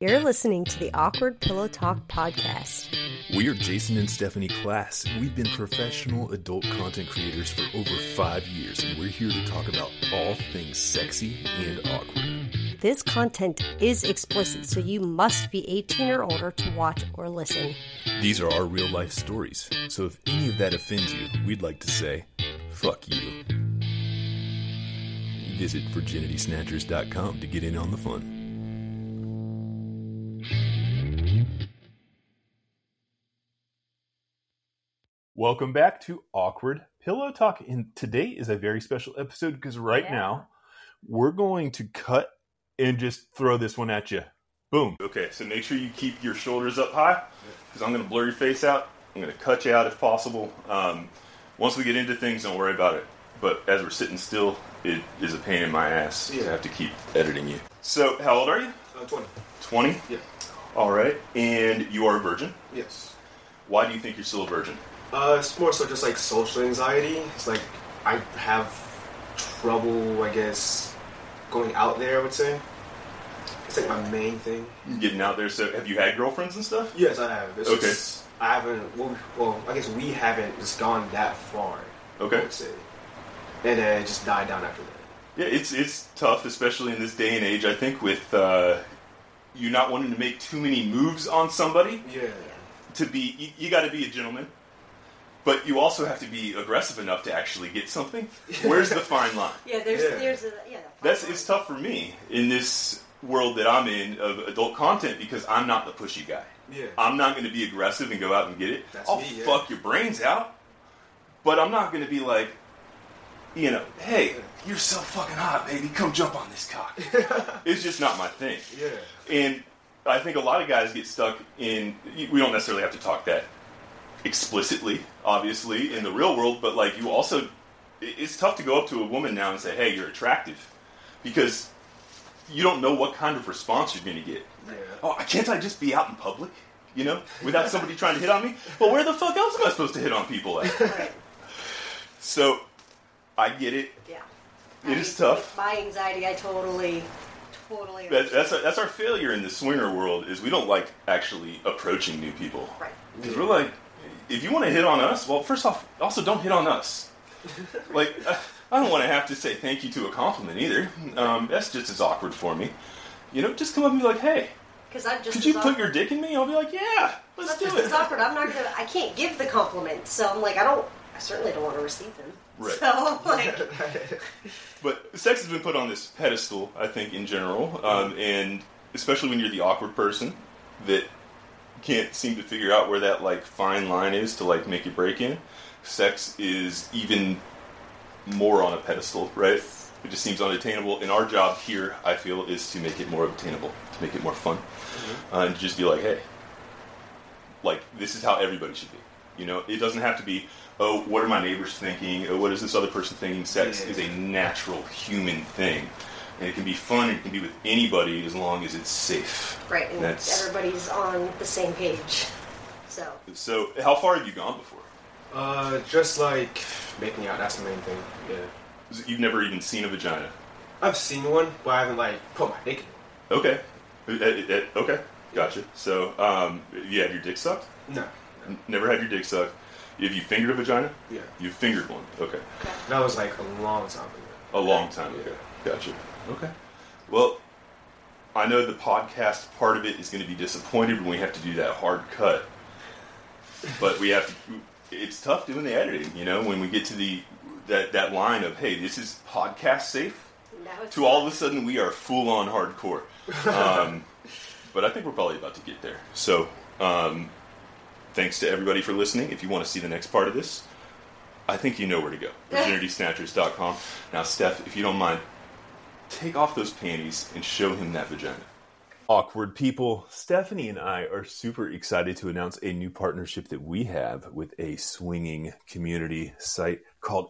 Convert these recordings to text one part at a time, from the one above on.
You're listening to the Awkward Pillow Talk podcast. We are Jason and Stephanie Class. We've been professional adult content creators for over 5 years, and we're here to talk about all things sexy and awkward. This content is explicit, so you must be 18 or older to watch or listen. These are our real life stories, so if any of that offends you, we'd like to say, fuck you. Visit virginitysnatchers.com to get in on the fun. Welcome back to Awkward Pillow Talk, and today is a very special episode because now we're going to cut and just throw this one at you. Boom. Okay, so make sure you keep your shoulders up high because I'm going to blur your face out. I'm going to cut you out if possible. Once we get into things, don't worry about it. But as we're sitting still, it is a pain in my ass to have to keep editing you. So, how old are you? 20. 20? Yeah. All right. And you are a virgin? Yes. Why do you think you're still a virgin? It's more so just like social anxiety. It's like I have trouble, I guess, going out there, I would say. It's like my main thing. Getting out there. So, have you had girlfriends and stuff? Yes, I have. It's okay. Just, I haven't, well, I guess we haven't just gone that far. Okay. I would say. And then it just died down after that. Yeah, it's tough, especially in this day and age, I think, with you not wanting to make too many moves on somebody. Yeah. You got to be a gentleman, but you also have to be aggressive enough to actually get something. Where's the fine line? It's tough for me in this world that I'm in of adult content because I'm not the pushy guy. Yeah. I'm not going to be aggressive and go out and get it. I'll fuck your brains out, but I'm not going to be like, hey, you're so fucking hot, baby. Come jump on this cock. It's just not my thing. Yeah. And I think a lot of guys get stuck in, we don't necessarily have to talk that explicitly, obviously, in the real world, but like you also, it's tough to go up to a woman now and say, hey, you're attractive. Because you don't know what kind of response you're going to get. Yeah. Oh, can't I just be out in public, without somebody trying to hit on me? Well, where the fuck else am I supposed to hit on people at? So, I get it. Yeah. It is tough. My anxiety, I totally understand. That's our failure in the swinger world, is we don't like actually approaching new people. Right. Because we're like, if you want to hit on us, well, first off, also don't hit on us. Like, I don't want to have to say thank you to a compliment either. That's just as awkward for me. Just come up and be like, hey, could you put your dick in me? I'll be like, yeah, let's do it. It's awkward. I can't give the compliment, so I'm like, I certainly don't want to receive them. Right. So, But sex has been put on this pedestal, I think, in general, and especially when you're the awkward person that can't seem to figure out where that, fine line is to, make your break in. Sex is even more on a pedestal, right? It just seems unattainable. And our job here, I feel, is to make it more attainable, to make it more fun. Mm-hmm. And just be like, hey, this is how everybody should be. It doesn't have to be, oh, what are my neighbors thinking? Oh, what is this other person thinking? Sex is a natural human thing. And it can be fun, and it can be with anybody as long as it's safe. Right, and everybody's on the same page. So how far have you gone before? Just making out, that's the main thing, yeah. You've never even seen a vagina? I've seen one, but I haven't, put my dick in it. Okay. Okay, gotcha. So, you had your dick sucked? No. Never had your dick sucked. Have you fingered a vagina? Yeah. You fingered one. Okay. That was a long time ago. A long time ago. Gotcha. Okay. Well, I know the podcast part of it is going to be disappointed when we have to do that hard cut. But it's tough doing the editing, when we get to that line of, hey, this is podcast safe, to all of a sudden we are full on hardcore. But I think we're probably about to get there. So, thanks to everybody for listening. If you want to see the next part of this, I think you know where to go. virginitysnatchers.com. Now, Steph, if you don't mind, take off those panties and show him that vagina. Awkward people, Stephanie and I are super excited to announce a new partnership that we have with a swinging community site called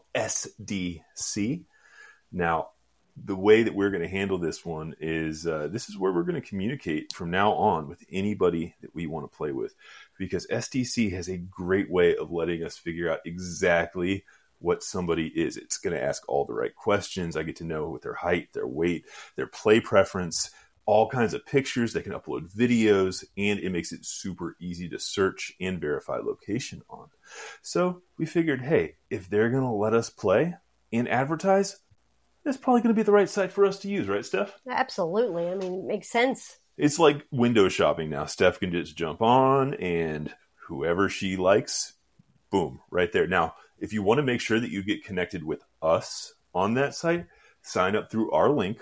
SDC. Now, the way that we're going to handle this one is this is where we're going to communicate from now on with anybody that we want to play with, because SDC has a great way of letting us figure out exactly what somebody is. It's going to ask all the right questions. I get to know what their height, their weight, their play preference, all kinds of pictures. They can upload videos, and it makes it super easy to search and verify location on. So we figured, hey, if they're going to let us play and advertise, that's probably going to be the right site for us to use, right, Steph? Absolutely. I mean, it makes sense. It's like window shopping now. Steph can just jump on, and whoever she likes, boom, right there. Now, if you want to make sure that you get connected with us on that site, sign up through our link,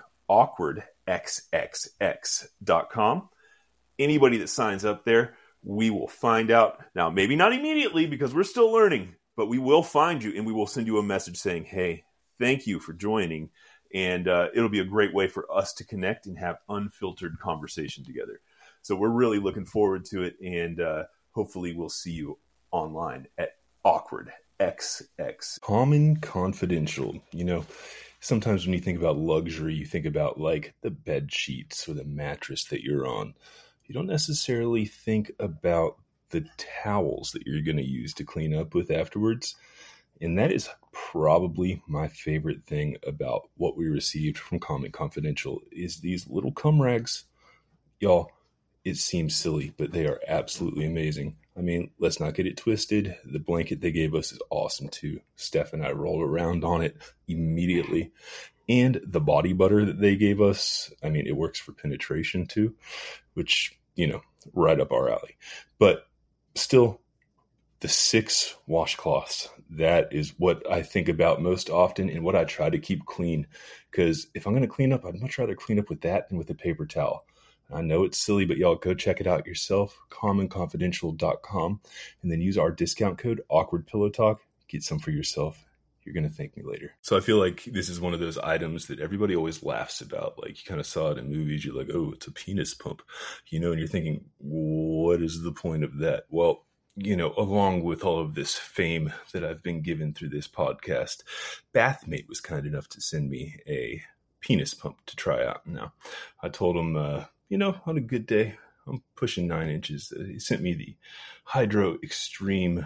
awkwardxxx.com. Anybody that signs up there, we will find out. Now, maybe not immediately because we're still learning, but we will find you and we will send you a message saying, hey, thank you for joining. And it'll be a great way for us to connect and have unfiltered conversation together. So we're really looking forward to it. And hopefully we'll see you online at awkwardxx. Common Confidential. You know, sometimes when you think about luxury, you think about like the bed sheets or the mattress that you're on. You don't necessarily think about the towels that you're going to use to clean up with afterwards. And that is probably my favorite thing about what we received from Common Confidential is these little cum rags. Y'all, it seems silly, but they are absolutely amazing. I mean, let's not get it twisted. The blanket they gave us is awesome too. Steph and I rolled around on it immediately. And the body butter that they gave us, I mean, it works for penetration too, which, you know, right up our alley. But still, the 6 washcloths, that is what I think about most often and what I try to keep clean. Because if I'm going to clean up, I'd much rather clean up with that than with a paper towel. I know it's silly, but y'all go check it out yourself, commonconfidential.com, and then use our discount code, awkwardpillowtalk. Get some for yourself. You're going to thank me later. So I feel like this is one of those items that everybody always laughs about. Like, you kind of saw it in movies. You're like, oh, it's a penis pump, you know, and you're thinking, what is the point of that? Well, you know, along with all of this fame that I've been given through this podcast, Bathmate was kind enough to send me a penis pump to try out. Now, I told him, you know, on a good day, I'm pushing 9 inches. He sent me the Hydro Extreme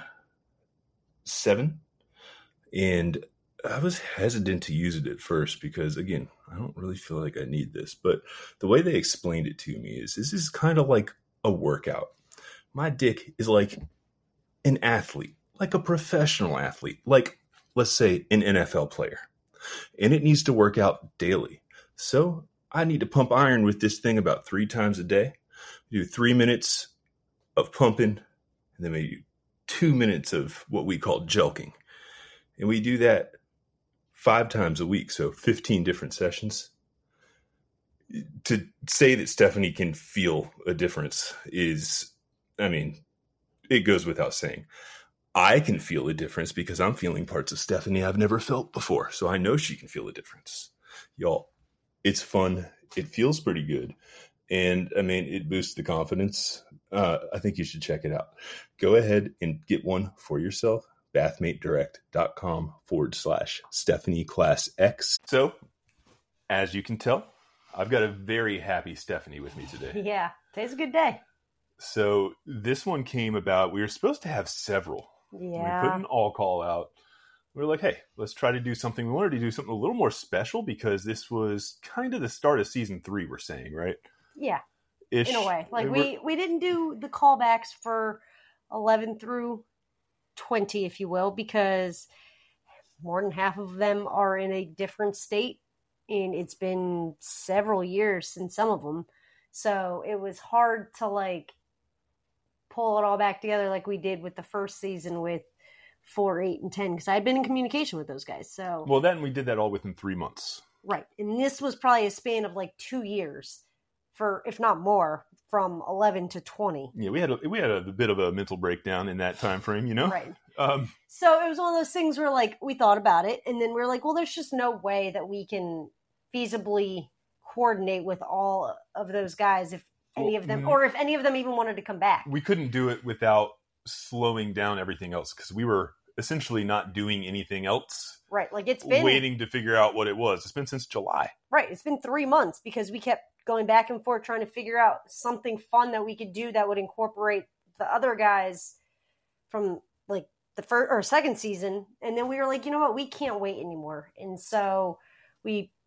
7. And I was hesitant to use it at first because, again, I don't really feel like I need this. But the way they explained it to me is this is kind of like a workout. My dick is like an athlete, like a professional athlete, like, let's say, an NFL player. And it needs to work out daily. So I need to pump iron with this thing about 3 times a day. Do 3 minutes of pumping, and then maybe 2 minutes of what we call jelking. And we do that 5 times a week, so 15 different sessions. To say that Stephanie can feel a difference is, I mean, it goes without saying. I can feel a difference because I'm feeling parts of Stephanie I've never felt before, so I know she can feel a difference. Y'all, it's fun. It feels pretty good. And, I mean, it boosts the confidence. I think you should check it out. Go ahead and get one for yourself. bathmatedirect.com/Stephanie Class X. So, as you can tell, I've got a very happy Stephanie with me today. Yeah, today's a good day. So, this one came about, we were supposed to have several. Yeah. We put an all call out. We were like, hey, let's try to do something. We wanted to do something a little more special because this was kind of the start of season 3, we're saying, right? Yeah. Ish. In a way. Like, we didn't do the callbacks for 11 through 20, if you will, because more than half of them are in a different state, and it's been several years since some of them. So it was hard to like pull it all back together like we did with the first season with 4, 8, and 10, because I had been in communication with those guys. So well, then we did that all within 3 months. Right. And this was probably a span of like 2 years, for if not more, from 11 to 20. Yeah, we had a bit of a mental breakdown in that time frame, you know? Right. So it was one of those things where like we thought about it, and then we were like, well, there's just no way that we can feasibly coordinate with all of those guys if any of them, or if any of them even wanted to come back. We couldn't do it without slowing down everything else because we were essentially not doing anything else. Right. Like it's been waiting to figure out what it was. It's been since July. Right. It's been 3 months because we kept going back and forth trying to figure out something fun that we could do that would incorporate the other guys from like the first or second season. And then we were like, you know what? We can't wait anymore. And so we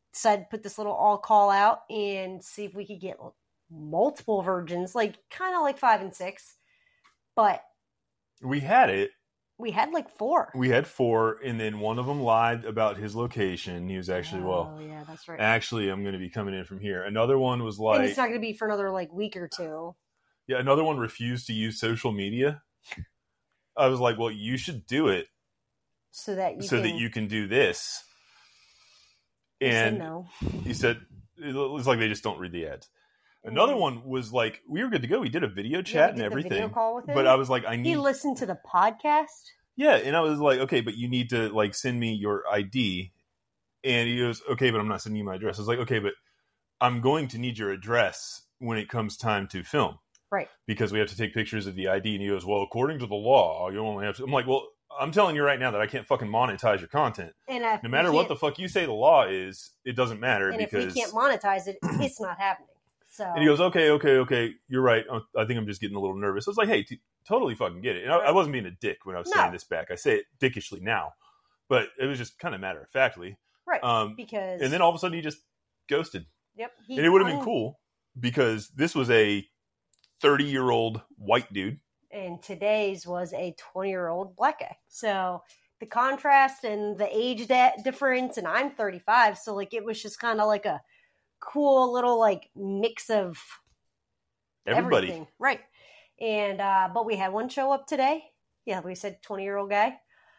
decided to put this little all call out and see if we could get multiple virgins, like kind of like 5 and 6. But we had it. We had like 4. We had 4, and then one of them lied about his location. He was actually, yeah, that's right. Actually, I'm going to be coming in from here. Another one was like... And it's not going to be for another like week or 2. Yeah, another one refused to use social media. I was like, well, you should do it. So that you can do this. And he said, it was like they just don't read the ads. Another one was like, we were good to go. We did a video chat and everything. Video call with him. But I was like, He listened to the podcast? Yeah, and I was like, okay, but you need to like send me your ID. And he goes, okay, but I'm not sending you my address. I was like, okay, but I'm going to need your address when it comes time to film. Right. Because we have to take pictures of the ID. And he goes, well, according to the law, you only have to. I'm like, well, I'm telling you right now that I can't fucking monetize your content. And no matter what the fuck you say the law is, it doesn't matter. And because if we can't monetize it, it's not happening. So. And he goes, okay, you're right. I think I'm just getting a little nervous. I was like, hey, totally fucking get it. And I wasn't being a dick when I was saying this back. I say it dickishly now. But it was just kind of matter-of-factly. Right, because... And then all of a sudden he just ghosted. Yep. And it would have been cool because this was a 30-year-old white dude. And today's was a 20-year-old black guy. So the contrast and the age difference, and I'm 35, so like it was just kind of like a cool little like mix of everybody. Everything. Right. And but we had one show up today. Yeah, we said 20-year-old guy.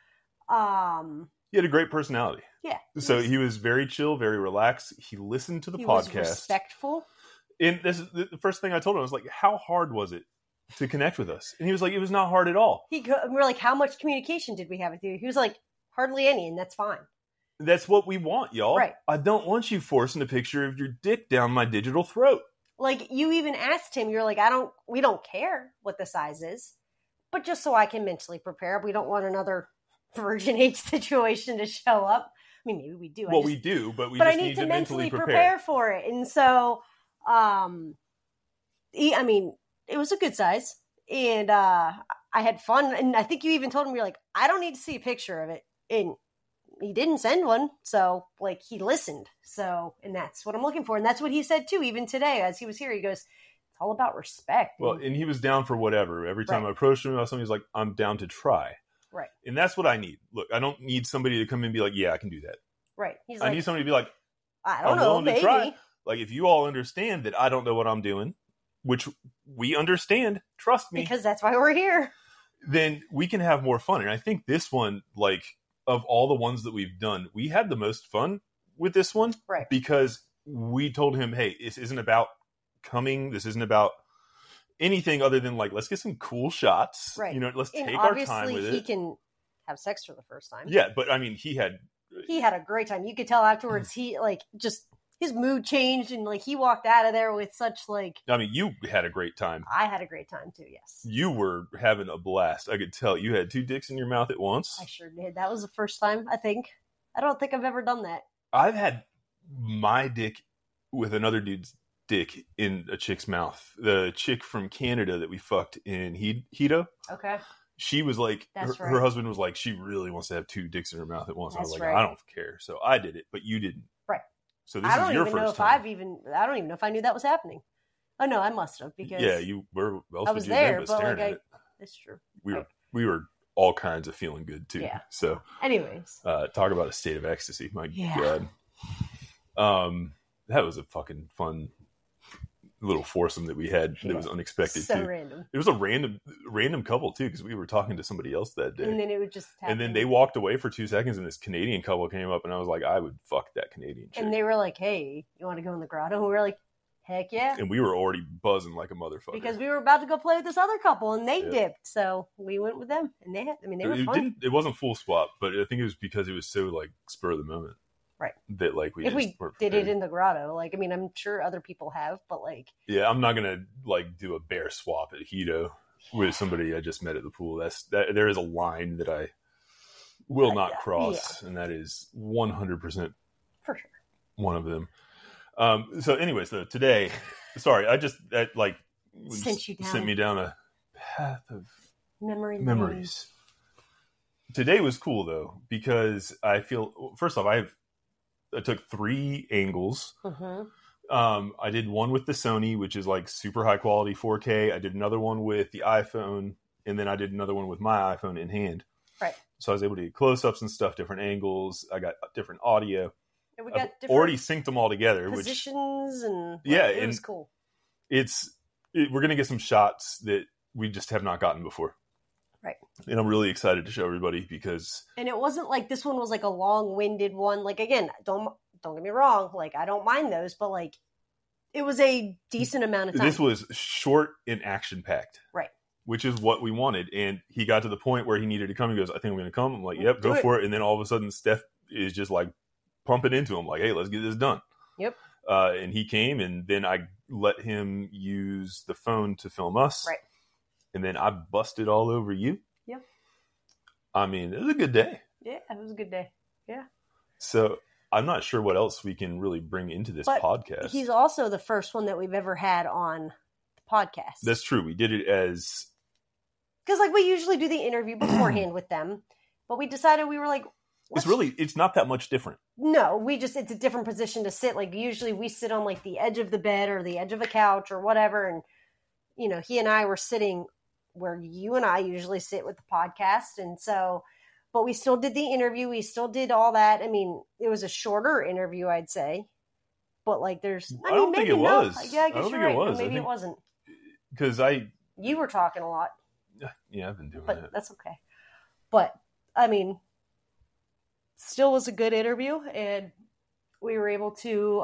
He had a great personality. Yeah. So he was very chill, very relaxed. He listened to the podcast. Was respectful. And this is the first thing I told him. I was like, how hard was it to connect with us? And he was like, it was not hard at all. We're like, how much communication did we have with you? He was like, hardly any, and that's fine. That's what we want, y'all. Right. I don't want you forcing a picture of your dick down my digital throat. Like, you even asked him, you're like, we don't care what the size is, but just so I can mentally prepare. We don't want another Virgin Age situation to show up. I mean, maybe we do. Well, we do, but I need to mentally prepare for it. And so, I mean, it was a good size, and I had fun. And I think you even told him, you're like, I don't need to see a picture of it. And he didn't send one. So like he listened. So, and that's what I'm looking for. And that's what he said too, even today, as he was here, he goes, it's all about respect. Well, and he was down for whatever. Every time I approached him about something, he's like, I'm down to try. Right. And that's what I need. Look, I don't need somebody to come in and be like, yeah, I can do that. Right. I need somebody to be like, I don't know, maybe. Try. Like, if you all understand that I don't know what I'm doing, which we understand, trust me. Because that's why we're here. Then we can have more fun. And I think this one, like, of all the ones that we've done, we had the most fun with this one. Right. Because we told him, hey, this isn't about coming. This isn't about anything other than, like, let's get some cool shots. Right. You know, let's take our time with it. He can have sex for the first time. Yeah, but I mean, he had a great time. You could tell afterwards he, like, just his mood changed, and like he walked out of there with such like. I mean, you had a great time. I had a great time too. Yes, you were having a blast. I could tell. You had 2 dicks in your mouth at once. I sure did. That was the first time. I think. I don't think I've ever done that. I've had my dick with another dude's dick in a chick's mouth. The chick from Canada that we fucked in Hito. Okay. She was like, her husband was like, she really wants to have 2 dicks in her mouth at once. I was like, I don't care. So I did it, but you didn't. Right. So this is your first time. I don't even know if I knew that was happening. Oh no, I must have, because you were. I was there, but like it's true. We were all kinds of feeling good too. Yeah. So, anyways, talk about a state of ecstasy. My God. That was a fucking fun little foursome that we had that was unexpected so too. Random. It was a random couple too, because we were talking to somebody else that day, and then it would just happen. And then they walked away for 2 seconds, and this Canadian couple came up, and I was like, I would fuck that Canadian chick. And they were like, hey, you want to go in the grotto? And we were like, heck yeah. And we were already buzzing like a motherfucker, because we were about to go play with this other couple, and they dipped, so we went with them, and they were fun. It wasn't full swap, but I think it was because it was so like spur of the moment. Right. That like we did it in the grotto, like, I mean, I'm sure other people have, but like, yeah, I'm not gonna like do a bear swap at Hito with somebody I just met at the pool. There is a line that I will not cross, and that is 100% for sure one of them. So, anyways, though, today, sorry, that sent me down a path of memories. Today was cool though, because I feel, first off, I have I took 3 angles. I did one with the Sony, which is like super high quality 4K. I did another one with the iPhone, and then I did another one with my iPhone in hand. Right. So I was able to get close-ups and stuff, different angles. I got different audio. And we got I've different already synced them all together. positions, and Yeah, it and was cool. We're going to get some shots that we just have not gotten before. Right. And I'm really excited to show everybody because... And it wasn't like this one was like a long-winded one. Like, again, don't get me wrong. Like, I don't mind those, but like, it was a decent amount of time. This was short and action-packed. Right. Which is what we wanted. And he got to the point where he needed to come. He goes, I think I'm going to come. I'm like, yep, go for it. And then all of a sudden, Steph is just like pumping into him. Like, hey, let's get this done. Yep. And he came, and then I let him use the phone to film us. Right. And then I busted all over you. Yep. I mean, it was a good day. Yeah, it was a good day. Yeah. So I'm not sure what else we can really bring into this podcast. He's also the first one that we've ever had on the podcast. That's true. We did it as... Because like we usually do the interview beforehand with them, but we decided we were like... It's not that much different. No, it's a different position to sit. Like usually we sit on like the edge of the bed or the edge of a couch or whatever. And, you know, he and I were sitting where you and I usually sit with the podcast. And so, but we still did the interview. We still did all that. I mean, it was a shorter interview, I'd say. But like there's... I don't think it was. Yeah, I guess you're right. Was. Maybe it wasn't. Because You were talking a lot. Yeah, I've been doing But that. that's okay. But, I mean... Still was a good interview, and we were able to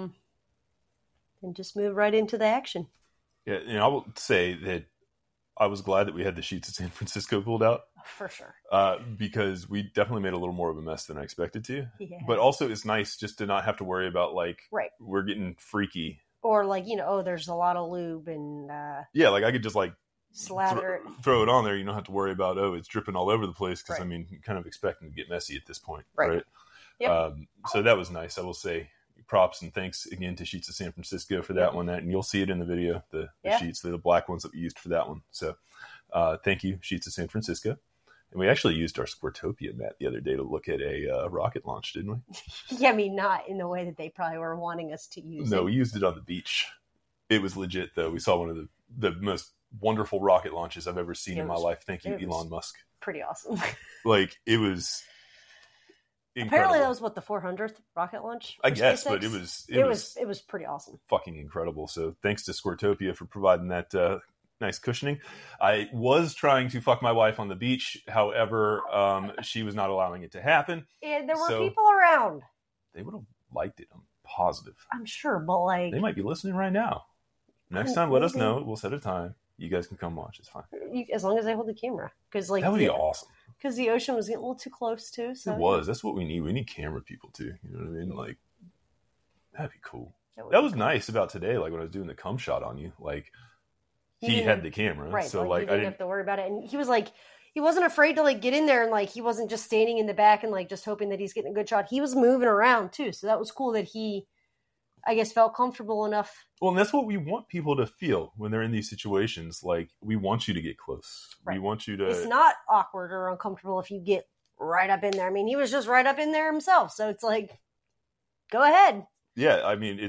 and just move right into the action. Yeah, and I will say that I was glad that we had the sheets of San Francisco pulled out. For sure. Because we definitely made a little more of a mess than I expected to. Yeah. But also it's nice just to not have to worry about, like, right. We're getting freaky. Or, like, you know, oh, there's a lot of lube and... yeah, like, I could just, like... Slather it. Throw it on there. You don't have to worry about, it's dripping all over the place. Because, right. I mean, you're kind of expecting to get messy at this point. Right. Yep. So that was nice. I will say props and thanks again to Sheets of San Francisco for that one. And you'll see it in the video, the sheets. They're the black ones that we used for that one. So thank you, Sheets of San Francisco. And we actually used our Squirtopia mat the other day to look at a rocket launch, didn't we? Yeah, I mean, not in the way that they probably were wanting us to use it. No, we used it on the beach. It was legit, though. We saw one of the most wonderful rocket launches I've ever seen in my life. Thank you, Elon Musk. Pretty awesome. Like, it was incredible. Apparently that was what, the 400th rocket launch? I guess, SpaceX? but it was pretty awesome. Fucking incredible. So thanks to Squirtopia for providing that nice cushioning. I was trying to fuck my wife on the beach. However, she was not allowing it to happen. And there were people around. They would have liked it. I'm positive. I'm sure, but like... They might be listening right now. Next time, let us know. We'll set a time. You guys can come watch. It's fine. As long as I hold the camera. Because like, that would be awesome. Because the ocean was getting a little too close, too. So. It was. That's what we need. We need camera people, too. You know what I mean? Like, that'd be cool. That was nice about today. Like, when I was doing the cum shot on you, like, he had the camera. Right. So, like, I didn't have to worry about it. And he was like, he wasn't afraid to, like, get in there. And, like, he wasn't just standing in the back and, like, just hoping that he's getting a good shot. He was moving around, too. So that was cool that he, I guess, felt comfortable enough. Well, and that's what we want people to feel when they're in these situations. Like, we want you to get close. Right. We want you to... It's not awkward or uncomfortable if you get right up in there. I mean, he was just right up in there himself. So it's like, go ahead. Yeah, I mean,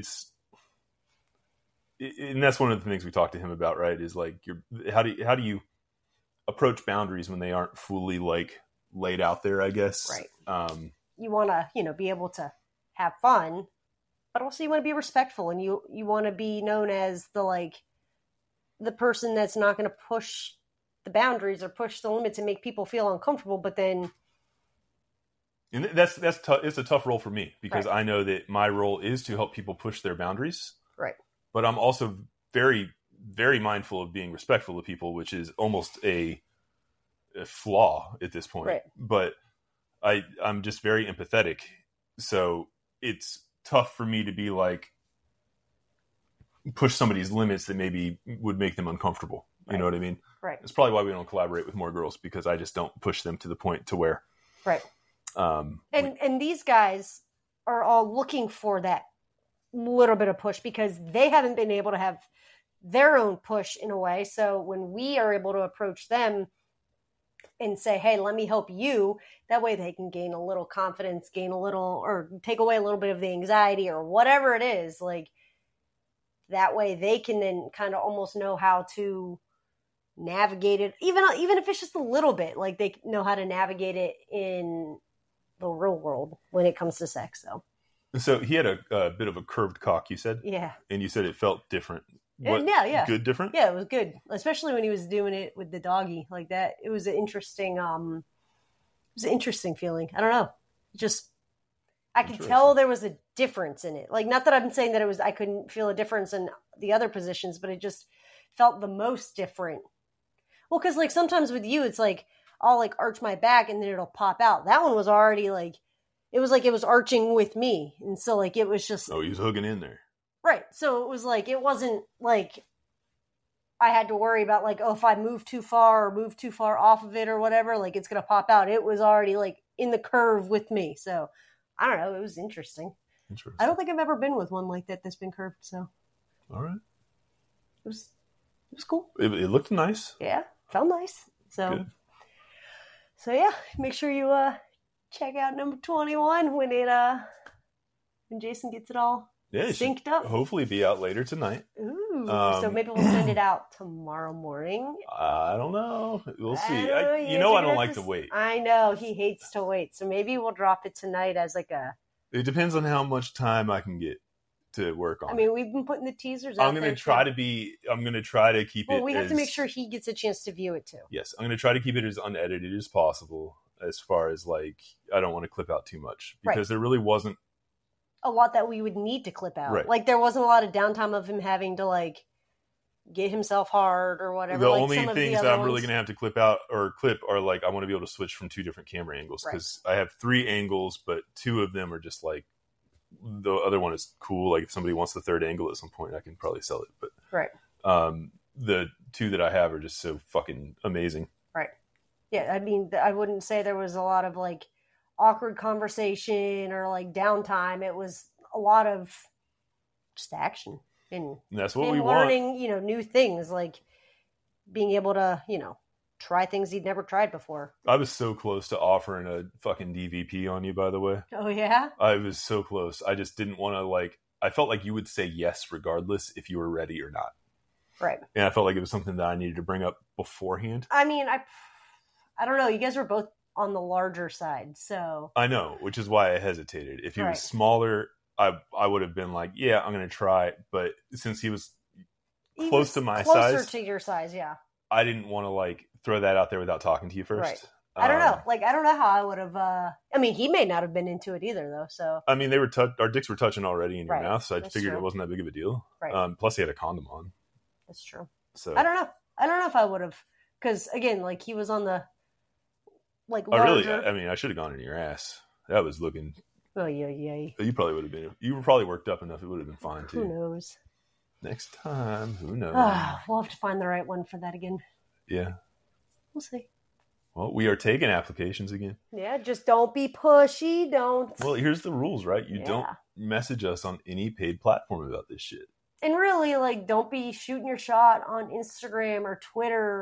and that's one of the things we talked to him about, right? Is like, how do you approach boundaries when they aren't fully, like, laid out there, I guess. Right. You want to, be able to have fun, but also you want to be respectful, and you want to be known as the person that's not going to push the boundaries or push the limits and make people feel uncomfortable, but then... And that's tough. It's a tough role for me because right. I know that my role is to help people push their boundaries. Right. But I'm also very, very mindful of being respectful of people, which is almost a flaw at this point. Right. But I'm just very empathetic. So it's tough for me to be like, push somebody's limits that maybe would make them uncomfortable. You know what I mean? Right. It's probably why we don't collaborate with more girls, because I just don't push them to the point to where. Right. And these guys are all looking for that little bit of push because they haven't been able to have their own push in a way. So when we are able to approach them, and say, hey, let me help you. That way they can gain a little confidence, gain a little, or take away a little bit of the anxiety or whatever it is. Like, that way they can then kind of almost know how to navigate it, even if it's just a little bit, like they know how to navigate it in the real world when it comes to sex. So he had a bit of a curved cock, you said? Yeah. And you said it felt different. Yeah. Good different? Yeah, it was good. Especially when he was doing it with the doggy like that. It was an interesting feeling. I don't know. I could tell there was a difference in it. Like, not that I'm saying that I couldn't feel a difference in the other positions, but it just felt the most different. Well, because like sometimes with you, it's like I'll like arch my back and then it'll pop out. That one was already like it was arching with me, and so like it was just he was hooking in there. Right. So it was like, it wasn't like I had to worry about like, oh, if I move too far or move too far off of it or whatever, like it's going to pop out. It was already like in the curve with me. So I don't know. It was interesting. I don't think I've ever been with one like that that's been curved. So. All right. It was cool. It looked nice. Yeah. Felt nice. So. Good. So yeah, make sure you check out number 21 when Jason gets it all synced up. Hopefully be out later tonight. Ooh, so maybe we'll send it out tomorrow morning. I don't know. We'll see. I don't like to wait. I know. He hates to wait. So maybe we'll drop it tonight as like a... It depends on how much time I can get to work on it. I mean, we've been putting the teasers out I'm going to try to keep it... Well, we have to make sure he gets a chance to view it too. Yes. I'm going to try to keep it as unedited as possible, as far as like, I don't want to clip out too much. Because there really wasn't a lot that we would need to clip out. Right. Like, there wasn't a lot of downtime of him having to like get himself hard or whatever. The like only things that I'm really going to have to clip are like, I want to be able to switch from two different camera angles, because I have 3 angles, but 2 of them are just like, the other one is cool. Like, if somebody wants the 3rd angle at some point, I can probably sell it. But the 2 that I have are just so fucking amazing. Right. Yeah. I mean, I wouldn't say there was a lot of like awkward conversation or like downtime. It was a lot of just action and that's what we learning, want. New things, like being able to, try things he'd never tried before. I was so close to offering a fucking DVP on you, by the way. Oh yeah? I was so close. I just didn't want to I felt like you would say yes regardless if you were ready or not. Right. And I felt like it was something that I needed to bring up beforehand. I mean, I don't know. You guys were both on the larger side, so I know, which is why I hesitated. If he was smaller, I would have been like, yeah, I'm going to try. But since he was close to my size, closer to your size, yeah, I didn't want to throw that out there without talking to you first. Right. I don't know. I don't know how I would have. I mean, he may not have been into it either, though. So I mean, our dicks were touching already in your mouth, so I figured it wasn't that big of a deal. Right. Plus, he had a condom on. That's true. So I don't know. I don't know if I would have, because again, he was on the larger. I should have gone in your ass. That was looking. Oh yeah. You probably would have been. You were probably worked up enough. It would have been fine too. Who knows? Next time, who knows? We'll have to find the right one for that again. Yeah. We'll see. Well, we are taking applications again. Yeah, just don't be pushy. Don't. Well, here's the rules, right? You don't message us on any paid platform about this shit. And really, don't be shooting your shot on Instagram or Twitter,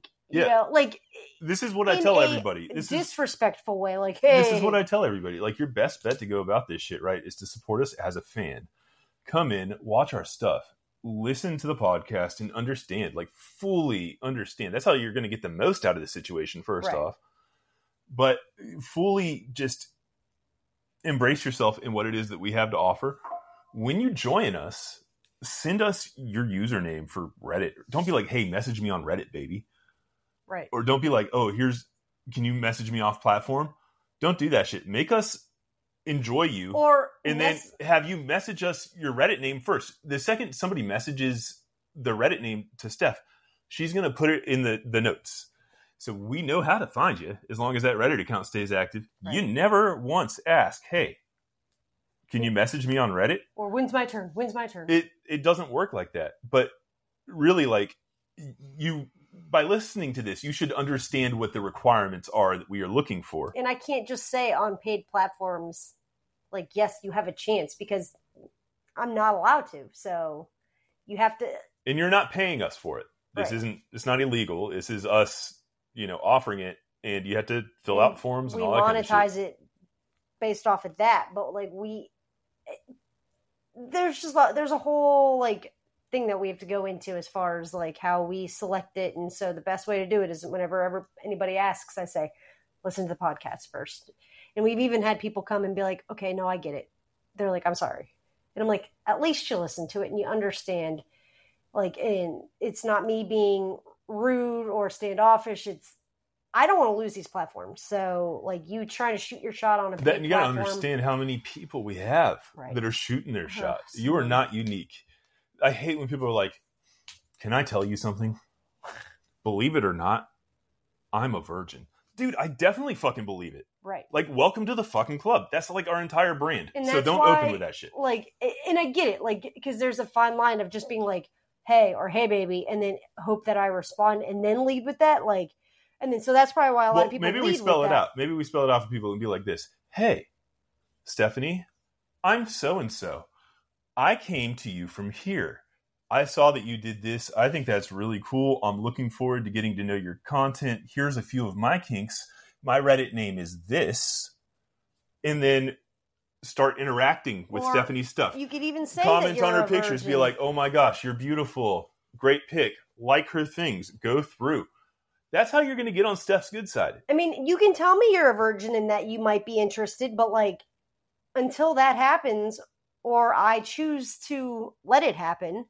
this is what I tell everybody. This disrespectful way. Hey, this is what I tell everybody. Your best bet to go about this shit, right, is to support us as a fan. Come in, watch our stuff, listen to the podcast, and understand, fully understand. That's how you're going to get the most out of the situation, first off. But fully just embrace yourself in what it is that we have to offer. When you join us, send us your username for Reddit. Don't be like, hey, message me on Reddit, baby. Right. Or don't be like, oh, can you message me off platform? Don't do that shit. Make us enjoy you. Then have you message us your Reddit name first. The second somebody messages the Reddit name to Steph, she's going to put it in the notes. So we know how to find you as long as that Reddit account stays active. Right. You never once ask, hey, can you message me on Reddit? Or when's my turn? It doesn't work like that. But really, by listening to this, you should understand what the requirements are that we are looking for. And I can't just say on paid platforms, yes, you have a chance, because I'm not allowed to. So you have to. And you're not paying us for it. It's not illegal. This is us, offering it and you have to fill out forms and all that kind of shit. We monetize it based off of that, but like there's a whole like thing that we have to go into as far as like how we select it. And so the best way to do it is whenever anybody asks, I say, listen to the podcast first. And we've even had people come and be like, okay, no, I get it. They're like, I'm sorry. And I'm like, at least you listen to it and you understand. Like, and it's not me being rude or standoffish. I don't want to lose these platforms. So like you trying to shoot your shot on a big you got to platform, understand how many people we have that are shooting their shots. You are not unique. I hate when people are like, can I tell you something? Believe it or not, I'm a virgin. Dude, I definitely fucking believe it. Right. Like, welcome to the fucking club. That's like our entire brand. And so don't open with that shit. Like, and I get it. Like, because there's a fine line of just being like, hey, or hey, baby, and then hope that I respond and then lead with that. Like, and then, so that's probably why a lot of people maybe we spell it out. Maybe we spell it out for people and be like this. Hey, Stephanie, I'm so-and-so. I came to you from here. I saw that you did this. I think that's really cool. I'm looking forward to getting to know your content. Here's a few of my kinks. My Reddit name is this. And then start interacting with Stephanie's stuff. You could even say comment on her pictures. Be like, oh my gosh, you're beautiful. Great pic. Like her things. Go through. That's how you're going to get on Steph's good side. I mean, you can tell me you're a virgin and that you might be interested, but like until that happens or I choose to let it happen,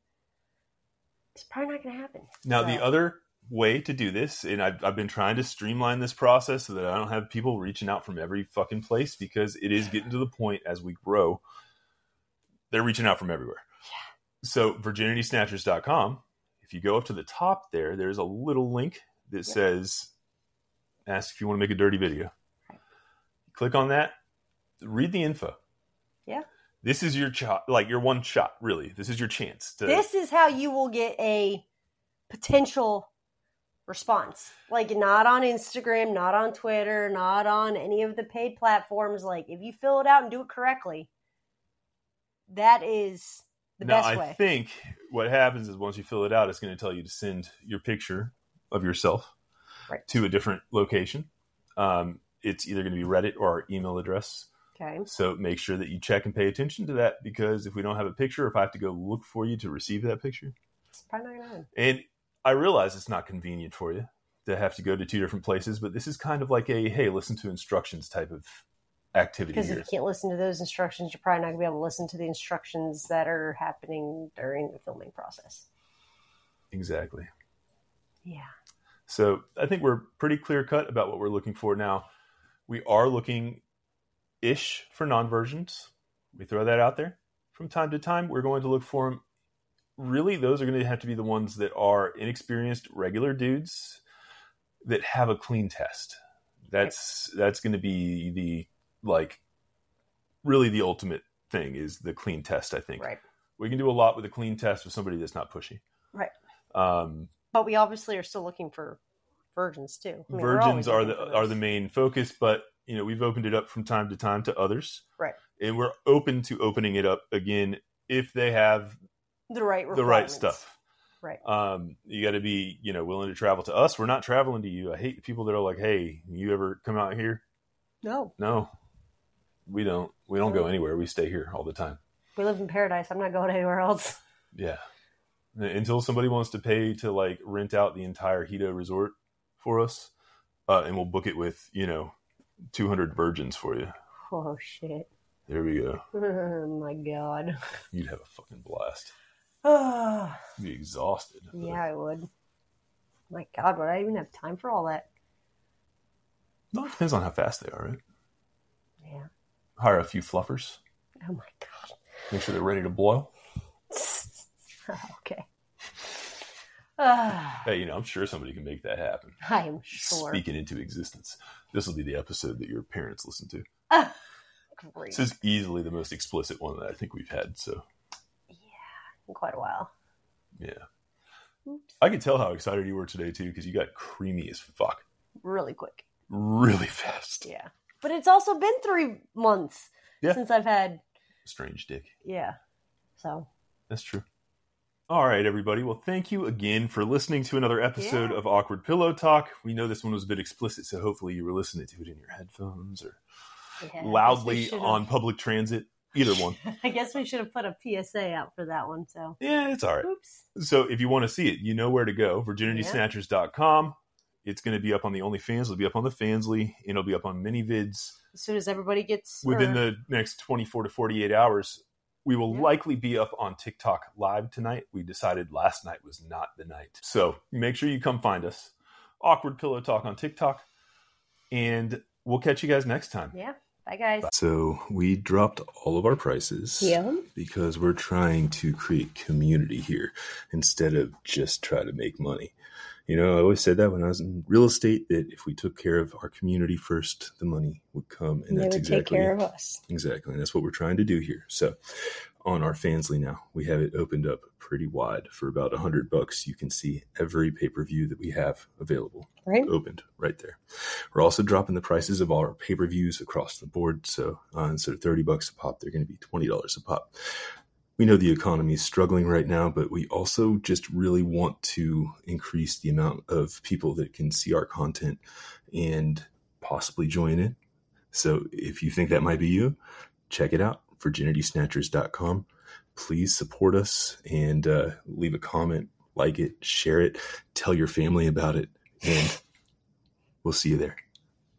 it's probably not going to happen. Now, the other way to do this, and I've been trying to streamline this process so that I don't have people reaching out from every fucking place, because it is getting to the point as we grow, they're reaching out from everywhere. Yeah. So virginitysnatchers.com, if you go up to the top there, there's a little link that says, ask if you want to make a dirty video. Right. Click on that, read the info. Yeah. This is your your one shot, really. This is your chance. This is how you will get a potential response. Like, not on Instagram, not on Twitter, not on any of the paid platforms. Like, if you fill it out and do it correctly, that is the best way. I think what happens is once you fill it out, it's going to tell you to send your picture of yourself to a different location. It's either going to be Reddit or our email address. Okay. So make sure that you check and pay attention to that, because if we don't have a picture, if I have to go look for you to receive that picture, it's probably not going to happen. And I realize it's not convenient for you to have to go to two different places, but this is kind of like a, hey, listen to instructions type of activity. Because if you can't listen to those instructions, you're probably not going to be able to listen to the instructions that are happening during the filming process. Exactly. Yeah. So I think we're pretty clear cut about what we're looking for now. We are looking ish for non-virgins. We throw that out there. From time to time, we're going to look for them. Really, those are going to have to be the ones that are inexperienced, regular dudes that have a clean test. That's going to be the, really the ultimate thing is the clean test, I think. Right. We can do a lot with a clean test with somebody that's not pushy. Right. But we obviously are still looking for virgins too. I mean, virgins are the main focus, but we've opened it up from time to time to others. Right. And we're open to opening it up again if they have the right stuff. Right. You got to be, willing to travel to us. We're not traveling to you. I hate people that are like, hey, you ever come out here? No, we don't. We don't go anywhere. We stay here all the time. We live in paradise. I'm not going anywhere else. Yeah. Until somebody wants to pay to rent out the entire Hito resort for us, and we'll book it with, 200 virgins for you. Oh, shit. There we go. Oh, my God. You'd have a fucking blast. You'd be exhausted. Yeah, I would. My God, would I even have time for all that? No, it depends on how fast they are, right? Yeah. Hire a few fluffers. Oh, my God. Make sure they're ready to blow. Okay. Hey, I'm sure somebody can make that happen. I am sure. Speaking into existence. This will be the episode that your parents listen to. Great. This is easily the most explicit one that I think we've had, so. Yeah, in quite a while. Yeah. Oops. I could tell how excited you were today, too, because you got creamy as fuck. Really quick. Really fast. Yeah. But it's also been 3 months since I've had... Strange dick. Yeah. So. That's true. All right, everybody. Well, thank you again for listening to another episode of Awkward Pillow Talk. We know this one was a bit explicit, so hopefully you were listening to it in your headphones or loudly on public transit. Either one. I guess we should have put a PSA out for that one. So yeah, it's all right. Oops. So if you want to see it, you know where to go. VirginitySnatchers.com. It's going to be up on the OnlyFans. It'll be up on the Fansly. And it'll be up on ManyVids. As soon as everybody gets... Within the next 24 to 48 hours, we will likely be up on TikTok live tonight. We decided last night was not the night. So make sure you come find us. Awkward Pillow Talk on TikTok. And we'll catch you guys next time. Yeah. Bye, guys. So we dropped all of our prices because we're trying to create community here instead of just try to make money. You know, I always said that when I was in real estate, that if we took care of our community first, the money would come. And that's exactly, take care of us. Exactly. And that's what we're trying to do here. So on our Fansly now, we have it opened up pretty wide for about $100. You can see every pay-per-view that we have available opened right there. We're also dropping the prices of all our pay-per-views across the board. So instead of $30 a pop, they're going to be $20 a pop. We know the economy is struggling right now, but we also just really want to increase the amount of people that can see our content and possibly join in. So if you think that might be you, check it out, virginitysnatchers.com. Please support us and leave a comment, like it, share it, tell your family about it, and we'll see you there.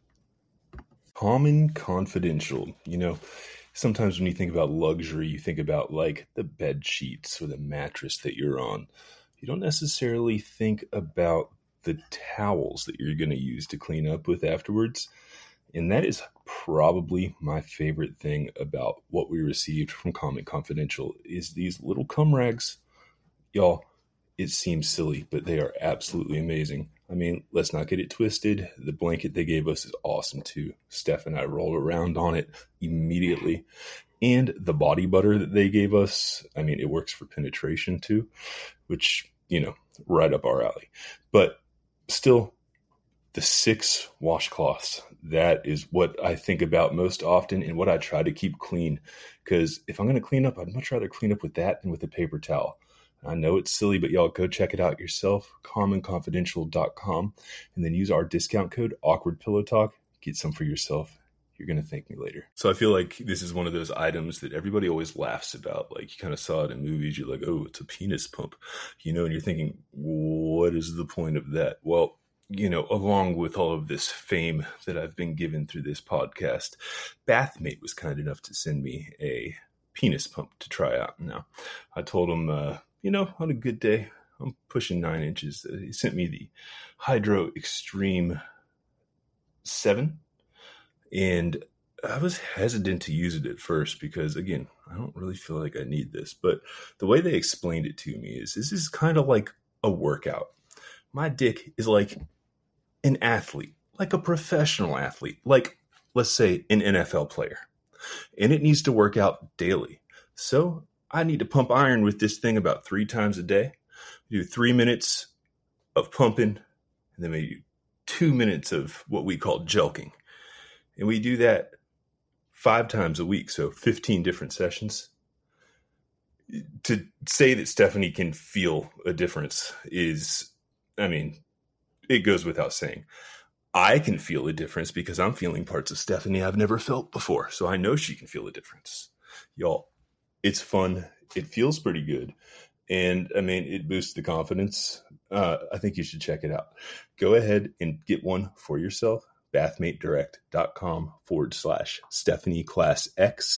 Calm and confidential, you know. Sometimes when you think about luxury, you think about like the bed sheets or the mattress that you're on. You don't necessarily think about the towels that you're going to use to clean up with afterwards. And that is probably my favorite thing about what we received from Calm and Confidential is these little cum rags. Y'all, it seems silly, but they are absolutely amazing. I mean, let's not get it twisted. The blanket they gave us is awesome too. Steph and I rolled around on it immediately. And the body butter that they gave us, I mean, it works for penetration too, which, you know, right up our alley. But still, the 6 washcloths, that is what I think about most often and what I try to keep clean. Because if I'm going to clean up, I'd much rather clean up with that than with a paper towel. I know it's silly, but y'all go check it out yourself, calmandconfidential.com, and then use our discount code, AwkwardPillowTalk. Get some for yourself. You're going to thank me later. So I feel like this is one of those items that everybody always laughs about. Like you kind of saw it in movies. You're like, oh, it's a penis pump, you know, and you're thinking, what is the point of that? Well, you know, along with all of this fame that I've been given through this podcast, Bathmate was kind enough to send me a penis pump to try out. Now, I told him, you know, on a good day, I'm pushing 9 inches. He sent me the Hydro Extreme 7. And I was hesitant to use it at first because, again, I don't really feel like I need this. But the way they explained it to me is this is kind of like a workout. My dick is like an athlete, like a professional athlete, like, let's say, an NFL player. And it needs to work out daily. So I need to pump iron with this thing about 3 times a day. Do 3 minutes of pumping, and then maybe 2 minutes of what we call jelking. And we do that 5 times a week, so 15 different sessions. To say that Stephanie can feel a difference is, I mean, it goes without saying. I can feel a difference because I'm feeling parts of Stephanie I've never felt before, so I know she can feel a difference. Y'all, it's fun. It feels pretty good. And, I mean, it boosts the confidence. I think you should check it out. Go ahead and get one for yourself. BathmateDirect.com/StephanieClassX.